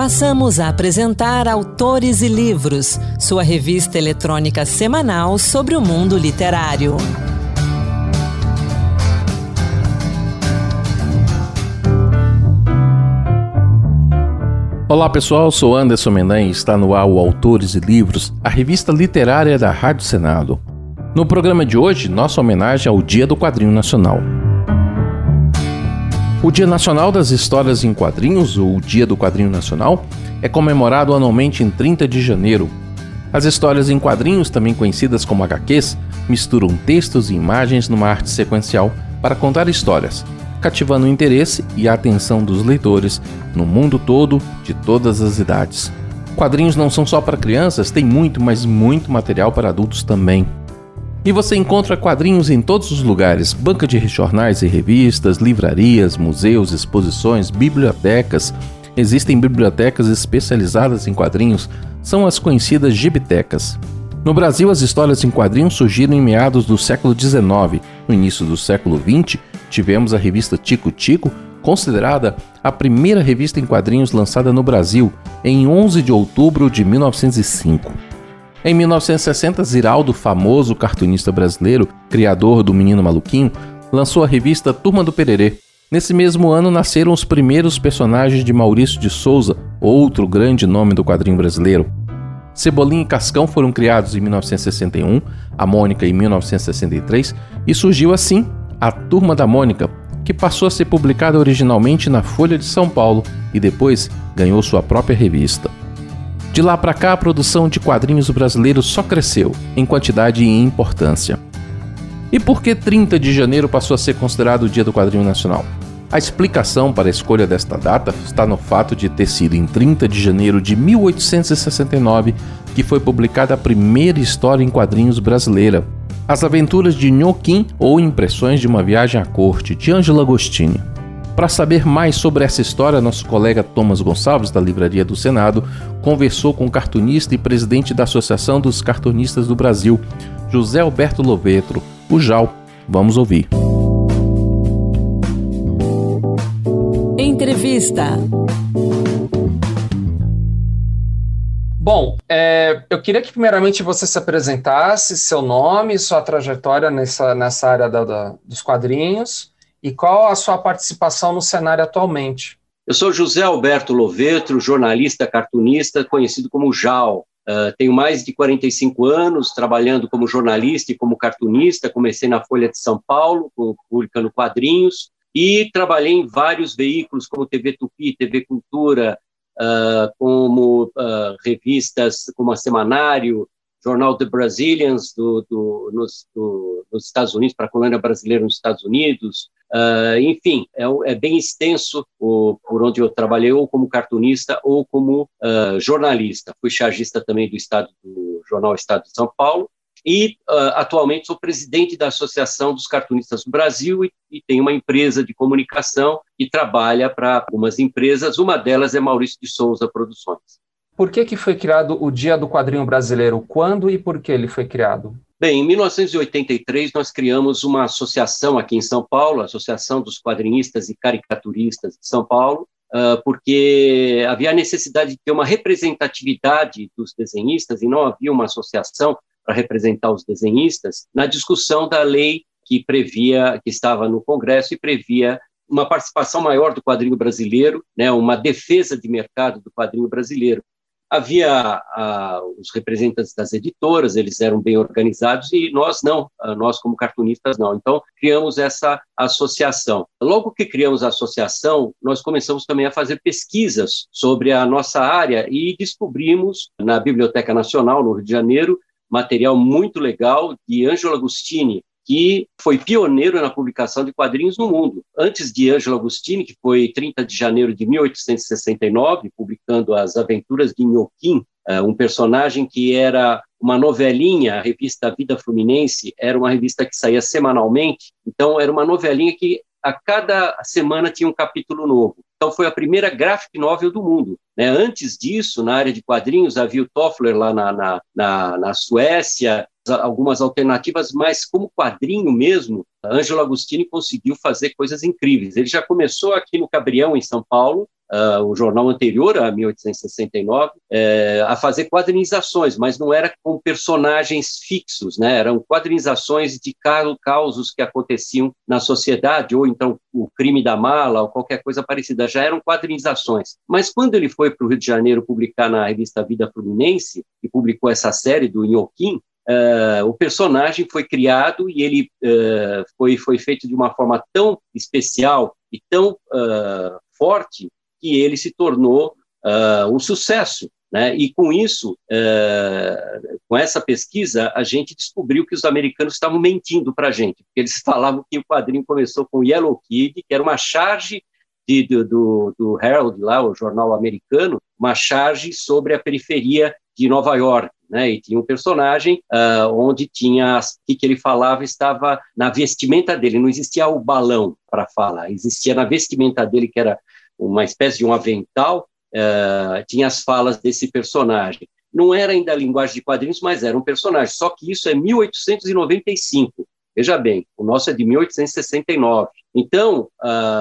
Passamos a apresentar Autores e Livros, sua revista eletrônica semanal sobre o mundo literário. Olá pessoal, sou Anderson Mendan e está no ar o Autores e Livros, a revista literária da Rádio Senado. No programa de hoje, nossa homenagem ao Dia do Quadrinho Nacional. O Dia Nacional das Histórias em Quadrinhos, ou Dia do Quadrinho Nacional, é comemorado anualmente em 30 de janeiro. As histórias em quadrinhos, também conhecidas como HQs, misturam textos e imagens numa arte sequencial para contar histórias, cativando o interesse e a atenção dos leitores no mundo todo, de todas as idades. Quadrinhos não são só para crianças, tem muito, mas muito material para adultos também. E você encontra quadrinhos em todos os lugares: banca de jornais e revistas, livrarias, museus, exposições, bibliotecas. Existem bibliotecas especializadas em quadrinhos, são as conhecidas gibitecas. No Brasil, as histórias em quadrinhos surgiram em meados do século XIX. No início do século XX, tivemos a revista Tico Tico, considerada a primeira revista em quadrinhos lançada no Brasil, em 11 de outubro de 1905. Em 1960, Ziraldo, famoso cartunista brasileiro, criador do Menino Maluquinho, lançou a revista Turma do Pererê. Nesse mesmo ano nasceram os primeiros personagens de Maurício de Souza, outro grande nome do quadrinho brasileiro. Cebolinha e Cascão foram criados em 1961, a Mônica em 1963, e surgiu assim a Turma da Mônica, que passou a ser publicada originalmente na Folha de São Paulo e depois ganhou sua própria revista. De lá para cá, a produção de quadrinhos brasileiros só cresceu, em quantidade e em importância. E por que 30 de janeiro passou a ser considerado o Dia do Quadrinho Nacional? A explicação para a escolha desta data está no fato de ter sido em 30 de janeiro de 1869 que foi publicada a primeira história em quadrinhos brasileira, As Aventuras de Nhoquim ou Impressões de uma Viagem à Corte, de Ângelo Agostini. Para saber mais sobre essa história, nosso colega Thomas Gonçalves, da Livraria do Senado, conversou com o cartunista e presidente da Associação dos Cartunistas do Brasil, José Alberto Lovetro, o JAL. Vamos ouvir. Entrevista. Bom, eu queria que primeiramente você se apresentasse, seu nome, sua trajetória nessa área dos quadrinhos e qual a sua participação no cenário atualmente. Eu sou José Alberto Lovetro, jornalista, cartunista, conhecido como JAL. Tenho mais de 45 anos trabalhando como jornalista e como cartunista. Comecei na Folha de São Paulo, publicando quadrinhos, e trabalhei em vários veículos, como TV Tupi, TV Cultura, como revistas como a Semanário, jornal The Brazilians, nos Estados Unidos, para a colônia brasileira nos Estados Unidos. Enfim, é bem extenso por onde eu trabalhei, ou como cartunista ou como jornalista. Fui chargista também do jornal Estado de São Paulo e atualmente sou presidente da Associação dos Cartunistas do Brasil e tenho uma empresa de comunicação que trabalha para algumas empresas. Uma delas é Maurício de Souza Produções. Por que foi criado o Dia do Quadrinho Brasileiro? Quando e por que ele foi criado? Bem, em 1983 nós criamos uma associação aqui em São Paulo, a Associação dos Quadrinistas e Caricaturistas de São Paulo, porque havia a necessidade de ter uma representatividade dos desenhistas e não havia uma associação para representar os desenhistas na discussão da lei que estava no Congresso e previa uma participação maior do quadrinho brasileiro, né, uma defesa de mercado do quadrinho brasileiro. Havia os representantes das editoras, eles eram bem organizados, e nós não, nós como cartunistas não. Então, criamos essa associação. Logo que criamos a associação, nós começamos também a fazer pesquisas sobre a nossa área e descobrimos, na Biblioteca Nacional, no Rio de Janeiro, material muito legal de Ângelo Agostini, que foi pioneiro na publicação de quadrinhos no mundo. Antes de Ângelo Agostini, que foi 30 de janeiro de 1869, publicando As Aventuras de Nhoquim, um personagem que era uma novelinha. A revista Vida Fluminense era uma revista que saía semanalmente, então era uma novelinha que a cada semana tinha um capítulo novo. Então foi a primeira graphic novel do mundo, né? Antes disso, na área de quadrinhos, havia o Toffler lá na Suécia, algumas alternativas, mas como quadrinho mesmo, Ângelo Agostini conseguiu fazer coisas incríveis. Ele já começou aqui no Cabrião, em São Paulo, o jornal anterior a 1869, a fazer quadrinizações, mas não era com personagens fixos, né? Eram quadrinizações de causos que aconteciam na sociedade, ou então o crime da mala, ou qualquer coisa parecida, já eram quadrinizações. Mas quando ele foi para o Rio de Janeiro publicar na revista Vida Fluminense, e publicou essa série do Inhoquim, o personagem foi criado e ele foi feito de uma forma tão especial e tão forte que ele se tornou um sucesso, né? E com isso, com essa pesquisa, a gente descobriu que os americanos estavam mentindo para a gente, porque eles falavam que o quadrinho começou com Yellow Kid, que era uma charge do Herald, lá, o jornal americano, uma charge sobre a periferia de Nova York, né? E tinha um personagem onde tinha o que ele falava estava na vestimenta dele, não existia o balão para falar, existia na vestimenta dele, que era uma espécie de um avental, tinha as falas desse personagem. Não era ainda a linguagem de quadrinhos, mas era um personagem, só que isso é 1895, veja bem, o nosso é de 1869. Então,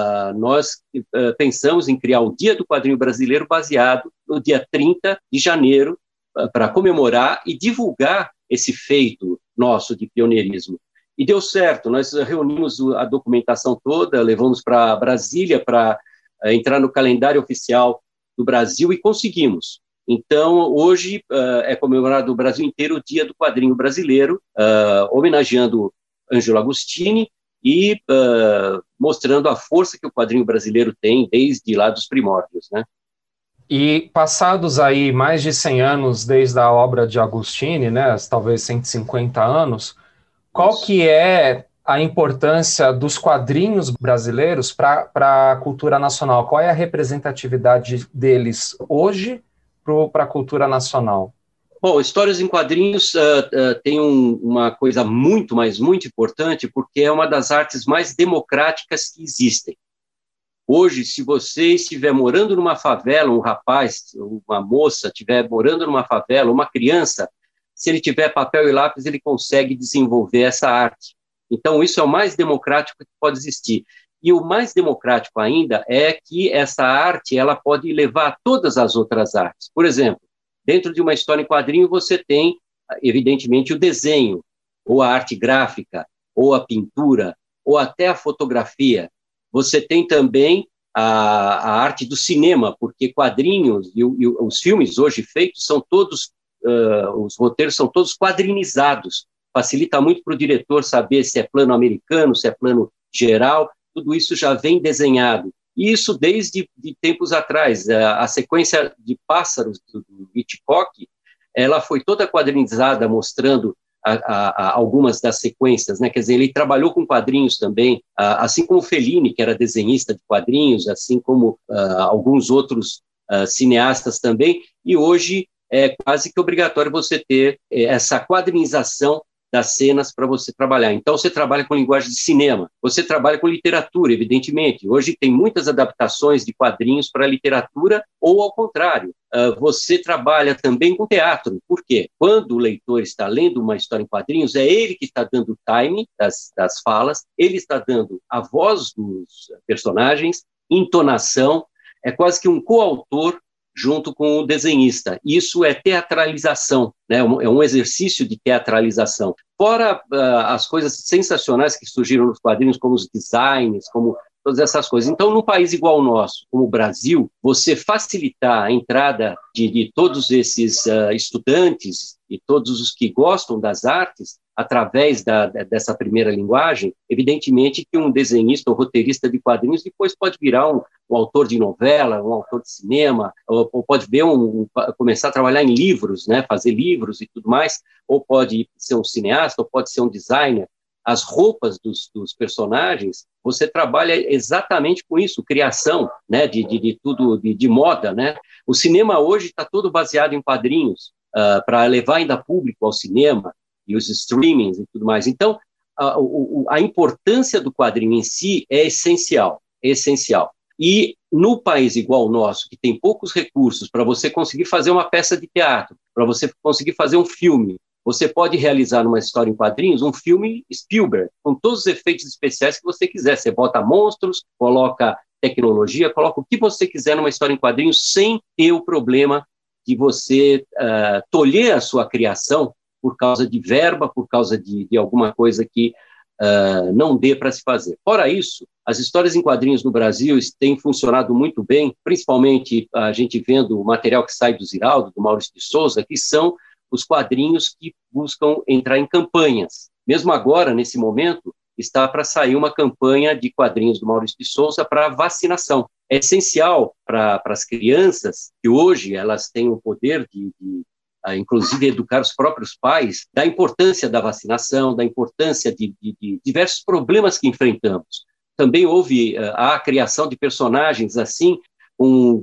nós pensamos em criar o Dia do Quadrinho Brasileiro baseado no dia 30 de janeiro, para comemorar e divulgar esse feito nosso de pioneirismo. E deu certo, nós reunimos a documentação toda, levamos para Brasília para entrar no calendário oficial do Brasil e conseguimos. Então, hoje é comemorado no Brasil inteiro o Dia do Quadrinho Brasileiro, homenageando Ângelo Agostini e mostrando a força que o quadrinho brasileiro tem desde lá dos primórdios, né? E passados aí mais de 100 anos desde a obra de Agostini, né, talvez 150 anos, qual que é a importância dos quadrinhos brasileiros para a cultura nacional? Qual é a representatividade deles hoje para a cultura nacional? Bom, histórias em quadrinhos tem uma coisa muito importante, porque é uma das artes mais democráticas que existem. Hoje, se você estiver morando numa favela, um rapaz, uma moça estiver morando numa favela, uma criança, se ele tiver papel e lápis, ele consegue desenvolver essa arte. Então, isso é o mais democrático que pode existir. E o mais democrático ainda é que essa arte ela pode levar a todas as outras artes. Por exemplo, dentro de uma história em quadrinho, você tem, evidentemente, o desenho, ou a arte gráfica, ou a pintura, ou até a fotografia. Você tem também a arte do cinema, porque quadrinhos e os filmes hoje feitos são todos, os roteiros são todos quadrinizados. Facilita muito para o diretor saber se é plano americano, se é plano geral, tudo isso já vem desenhado. E isso desde tempos atrás. A sequência de Pássaros, do Hitchcock, ela foi toda quadrinizada, mostrando algumas das sequências, né? Quer dizer, ele trabalhou com quadrinhos também, assim como Fellini, que era desenhista de quadrinhos, assim como alguns outros cineastas também, e hoje é quase que obrigatório você ter essa quadrinização das cenas para você trabalhar. Então, você trabalha com linguagem de cinema, você trabalha com literatura, evidentemente. Hoje tem muitas adaptações de quadrinhos para literatura, ou ao contrário. Você trabalha também com teatro. Por quê? Quando o leitor está lendo uma história em quadrinhos, é ele que está dando o time das falas, ele está dando a voz dos personagens, entonação, é quase que um coautor junto com o desenhista. Isso é teatralização, né? É um exercício de teatralização. Fora as coisas sensacionais que surgiram nos quadrinhos, como os designs, como todas essas coisas. Então, num país igual ao nosso, como o Brasil, você facilitar a entrada de todos esses estudantes e todos os que gostam das artes, através dessa primeira linguagem, evidentemente que um desenhista ou roteirista de quadrinhos depois pode virar um autor de novela, um autor de cinema, ou pode começar a trabalhar em livros, né, fazer livros e tudo mais, ou pode ser um cineasta, ou pode ser um designer. As roupas dos personagens, você trabalha exatamente com isso, criação, né, de tudo, de moda, né? O cinema hoje está todo baseado em quadrinhos, para levar ainda público ao cinema, e os streamings e tudo mais. Então, a importância do quadrinho em si é essencial, é essencial. E no país igual ao nosso, que tem poucos recursos para você conseguir fazer uma peça de teatro, para você conseguir fazer um filme, você pode realizar numa história em quadrinhos um filme Spielberg, com todos os efeitos especiais que você quiser. Você bota monstros, coloca tecnologia, coloca o que você quiser numa história em quadrinhos sem ter o problema de você tolher a sua criação por causa de verba, por causa de alguma coisa que não dê para se fazer. Fora isso, as histórias em quadrinhos no Brasil têm funcionado muito bem, principalmente a gente vendo o material que sai do Ziraldo, do Maurício de Souza, que são os quadrinhos que buscam entrar em campanhas. Mesmo agora, nesse momento, está para sair uma campanha de quadrinhos do Maurício de Souza para vacinação. É essencial para as crianças, que hoje elas têm o poder de inclusive educar os próprios pais, da importância da vacinação, da importância de diversos problemas que enfrentamos. Também houve a criação de personagens assim, com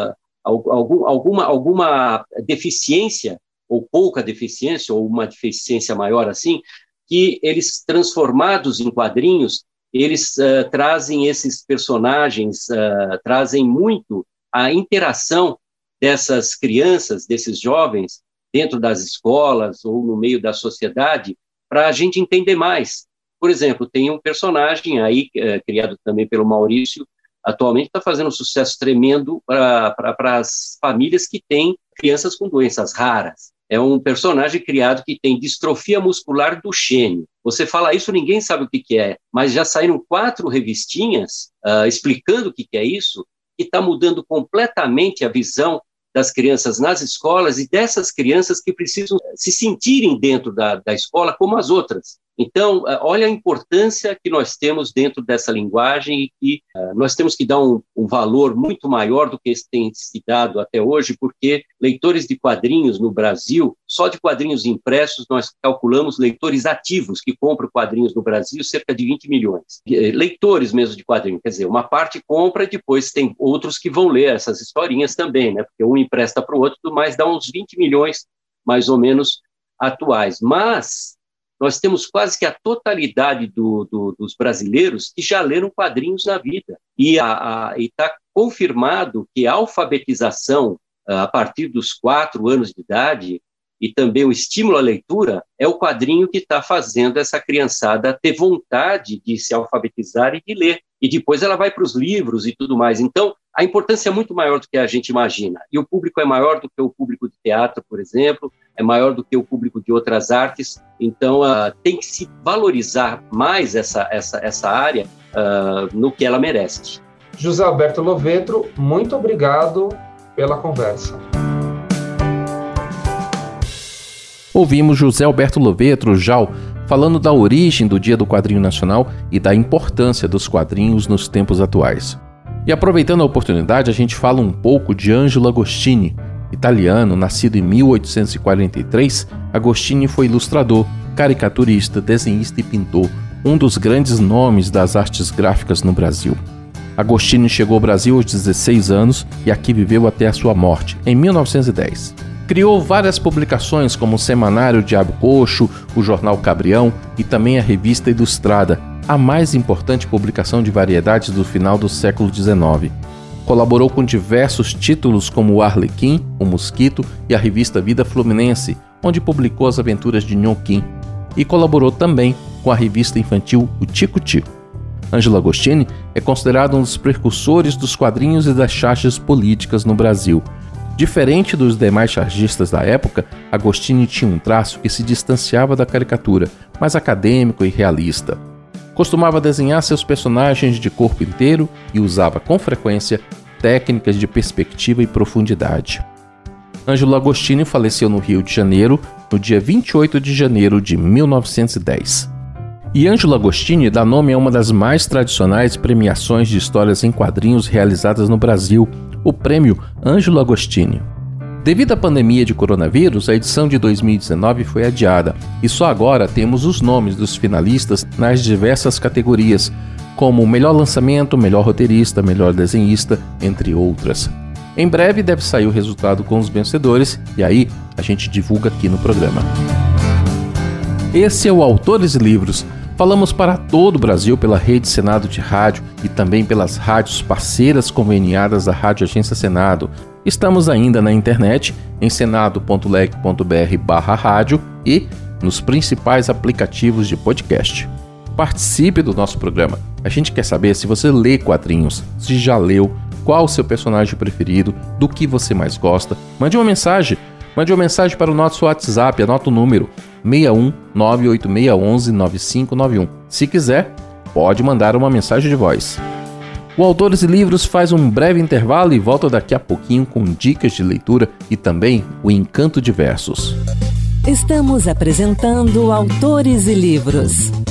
alguma deficiência, ou pouca deficiência, ou uma deficiência maior assim, que eles, transformados em quadrinhos, eles trazem esses personagens, trazem muito a interação dessas crianças, desses jovens, dentro das escolas ou no meio da sociedade, para a gente entender mais. Por exemplo, tem um personagem aí, criado também pelo Maurício, atualmente está fazendo um sucesso tremendo para as famílias que têm crianças com doenças raras. É um personagem criado que tem distrofia muscular Duchenne. Você fala isso, ninguém sabe o que é, mas já saíram 4 revistinhas explicando o que é isso, e está mudando completamente a visão das crianças nas escolas e dessas crianças que precisam se sentirem dentro da escola como as outras. Então, olha a importância que nós temos dentro dessa linguagem e que nós temos que dar um valor muito maior do que tem se dado até hoje, porque leitores de quadrinhos no Brasil, só de quadrinhos impressos, nós calculamos leitores ativos que compram quadrinhos no Brasil, cerca de 20 milhões. Leitores mesmo de quadrinhos, quer dizer, uma parte compra e depois tem outros que vão ler essas historinhas também, né? Porque um empresta para o outro, mas dá uns 20 milhões, mais ou menos, atuais. Mas nós temos quase que a totalidade dos brasileiros que já leram quadrinhos na vida. E está confirmado que a alfabetização, a partir dos 4 anos de idade, e também o estímulo à leitura, é o quadrinho que está fazendo essa criançada ter vontade de se alfabetizar e de ler. E depois ela vai para os livros e tudo mais. Então, a importância é muito maior do que a gente imagina. E o público é maior do que o público de teatro, por exemplo, é maior do que o público de outras artes. Então, tem que se valorizar mais essa área no que ela merece. José Alberto Lovetro, muito obrigado pela conversa. Ouvimos José Alberto Lovetro, JAL, falando da origem do Dia do Quadrinho Nacional e da importância dos quadrinhos nos tempos atuais. E aproveitando a oportunidade, a gente fala um pouco de Angelo Agostini. Italiano, nascido em 1843, Agostini foi ilustrador, caricaturista, desenhista e pintor, um dos grandes nomes das artes gráficas no Brasil. Agostini chegou ao Brasil aos 16 anos e aqui viveu até a sua morte, em 1910. Criou várias publicações como o Semanário Diabo Coxo, o Jornal Cabrião e também a Revista Ilustrada, a mais importante publicação de variedades do final do século XIX. Colaborou com diversos títulos como o Arlequim, o Mosquito e a revista Vida Fluminense, onde publicou as aventuras de Nhonquim. E colaborou também com a revista infantil O Tico Tico. Angelo Agostini é considerado um dos precursores dos quadrinhos e das charges políticas no Brasil. Diferente dos demais chargistas da época, Agostini tinha um traço que se distanciava da caricatura, mais acadêmico e realista. Costumava desenhar seus personagens de corpo inteiro e usava com frequência técnicas de perspectiva e profundidade. Angelo Agostini faleceu no Rio de Janeiro no dia 28 de janeiro de 1910. E Angelo Agostini dá nome a uma das mais tradicionais premiações de histórias em quadrinhos realizadas no Brasil, o Prêmio Angelo Agostini. Devido à pandemia de coronavírus, a edição de 2019 foi adiada e só agora temos os nomes dos finalistas nas diversas categorias, como melhor lançamento, melhor roteirista, melhor desenhista, entre outras. Em breve deve sair o resultado com os vencedores e aí a gente divulga aqui no programa. Esse é o Autores e Livros. Falamos para todo o Brasil pela Rede Senado de Rádio e também pelas rádios parceiras conveniadas da Rádio Agência Senado. Estamos ainda na internet em senado.leg.br/rádio e nos principais aplicativos de podcast. Participe do nosso programa. A gente quer saber se você lê quadrinhos, se já leu, qual o seu personagem preferido, do que você mais gosta. Mande uma mensagem para o nosso WhatsApp, anota o número 61 98611 9591. Se quiser, pode mandar uma mensagem de voz. O Autores e Livros faz um breve intervalo e volta daqui a pouquinho com dicas de leitura e também o Encanto de Versos. Estamos apresentando Autores e Livros.